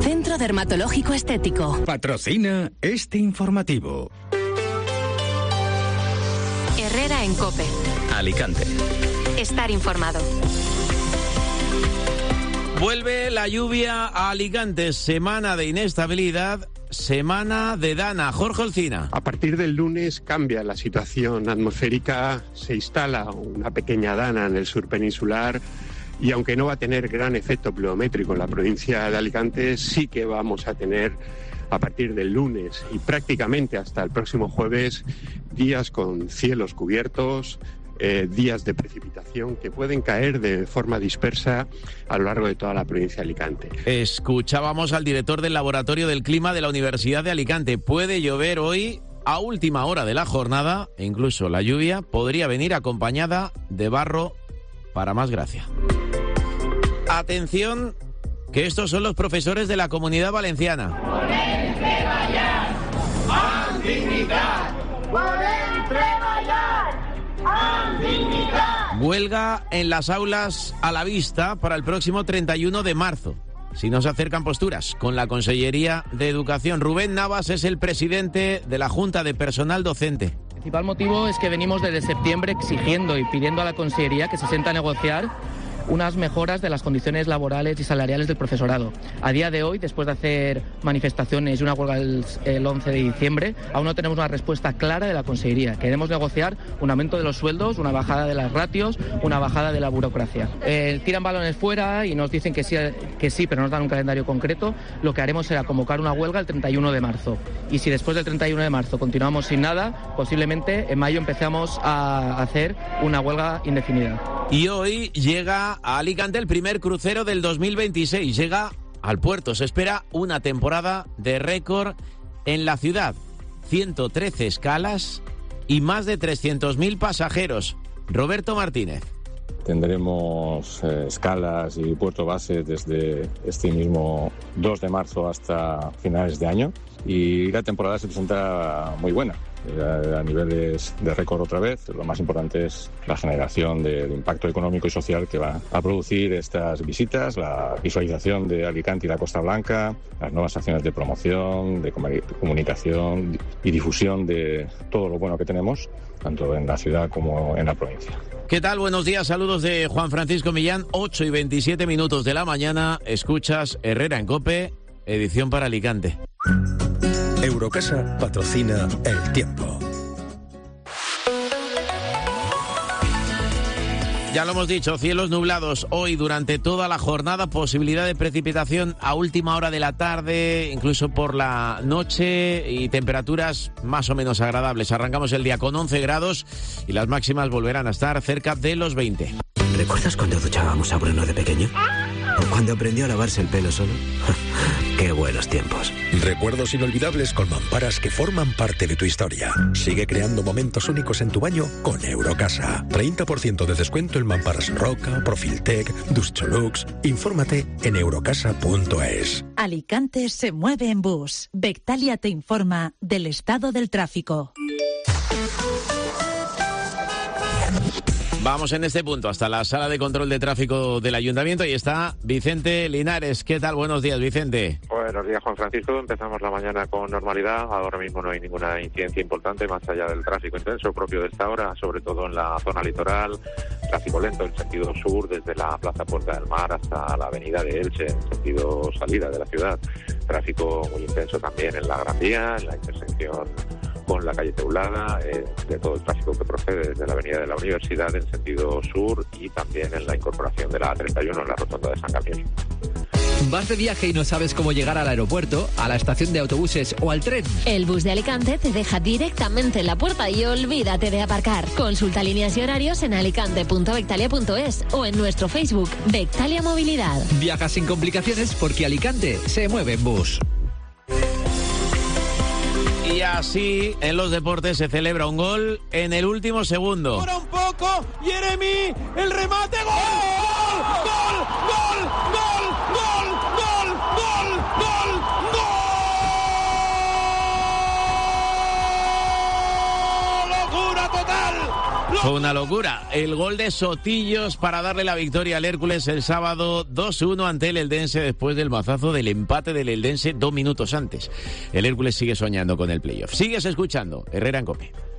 Centro Dermatológico Estético. Patrocina este informativo. Herrera en COPE. Alicante. Estar informado. Vuelve la lluvia a Alicante. Semana de inestabilidad, semana de dana. Jorge Olcina. A partir del lunes cambia la situación atmosférica, se instala una pequeña dana en el sur peninsular y aunque no va a tener gran efecto pluviométrico en la provincia de Alicante, sí que vamos a tener a partir del lunes y prácticamente hasta el próximo jueves días con cielos cubiertos, días de precipitación que pueden caer de forma dispersa a lo largo de toda la provincia de Alicante. Escuchábamos al director del Laboratorio del Clima de la Universidad de Alicante. Puede llover hoy a última hora de la jornada e incluso la lluvia podría venir acompañada de barro para más gracia. Atención, que estos son los profesores de la Comunidad Valenciana. Podem treballar amb dignitat. Podem treballar amb dignitat. Huelga en las aulas a la vista para el próximo 31 de marzo. Si no se acercan posturas con la Consellería de Educación. Rubén Navas es el presidente de la Junta de Personal Docente. El principal motivo es que venimos desde septiembre exigiendo y pidiendo a la Consellería que se sienta a negociar unas mejoras de las condiciones laborales y salariales del profesorado. A día de hoy, después de hacer manifestaciones y una huelga el 11 de diciembre, aún no tenemos una respuesta clara de la Consellería. Queremos negociar un aumento de los sueldos, una bajada de las ratios, una bajada de la burocracia. Tiran balones fuera y nos dicen que sí, pero no nos dan un calendario concreto. Lo que haremos será convocar una huelga el 31 de marzo. Y si después del 31 de marzo continuamos sin nada, posiblemente en mayo empecemos a hacer una huelga indefinida. Y hoy llega a Alicante el primer crucero del 2026. Llega al puerto. Se espera una temporada de récord en la ciudad. 113 escalas y más de 300.000 pasajeros. Roberto Martínez. Tendremos escalas y puerto base desde este mismo 2 de marzo hasta finales de año. Y la temporada se presenta muy buena. A niveles de récord otra vez. Lo más importante es la generación del impacto económico y social que va a producir estas visitas, la visualización de Alicante y la Costa Blanca, las nuevas acciones de promoción, de comunicación y difusión de todo lo bueno que tenemos, tanto en la ciudad como en la provincia. ¿Qué tal? Buenos días, saludos de Juan Francisco Millán, 8:27 de la mañana, escuchas Herrera en COPE, edición para Alicante. Eurocasa patrocina El Tiempo. Ya lo hemos dicho, cielos nublados hoy durante toda la jornada, posibilidad de precipitación a última hora de la tarde, incluso por la noche y temperaturas más o menos agradables. Arrancamos el día con 11 grados y las máximas volverán a estar cerca de los 20. ¿Recuerdas cuando duchábamos a Bruno de pequeño? ¿O cuando aprendió a lavarse el pelo solo? ¡Qué buenos tiempos! Recuerdos inolvidables con mamparas que forman parte de tu historia. Sigue creando momentos únicos en tu baño con Eurocasa. 30% de descuento en mamparas Roca, Profiltec, Duscholux. Infórmate en eurocasa.es. Alicante se mueve en bus. Bectalia te informa del estado del tráfico. Vamos en este punto hasta la sala de control de tráfico del Ayuntamiento y está Vicente Linares. ¿Qué tal? Buenos días, Vicente. Buenos días, Juan Francisco. Empezamos la mañana con normalidad. Ahora mismo no hay ninguna incidencia importante más allá del tráfico intenso propio de esta hora, sobre todo en la zona litoral. Tráfico lento en sentido sur desde la Plaza Puerta del Mar hasta la avenida de Elche en sentido salida de la ciudad. Tráfico muy intenso también en la Gran Vía, en la intersección con la calle Teulada, de todo el tráfico que procede desde la avenida de la Universidad en sentido sur y también en la incorporación de la A31 en la rotonda de San Gabriel. ¿Vas de viaje y no sabes cómo llegar al aeropuerto, a la estación de autobuses o al tren? El bus de Alicante te deja directamente en la puerta y olvídate de aparcar. Consulta líneas y horarios en alicante.bectalia.es o en nuestro Facebook, Bectalia Movilidad. Viaja sin complicaciones porque Alicante se mueve en bus. Y así, en los deportes, se celebra un gol en el último segundo. Ahora un poco, Jeremy, el remate, ¡gol! ¡Gol! ¡Gol! ¡Gol! ¡Gol! ¡Gol! ¡Gol! ¡Gol! ¡Gol! ¡Locura total! Fue una locura. El gol de Sotillos para darle la victoria al Hércules el sábado 2-1 ante el Eldense después del mazazo del empate del Eldense 2 minutos antes. El Hércules sigue soñando con el playoff. Sigues escuchando Herrera en COPE.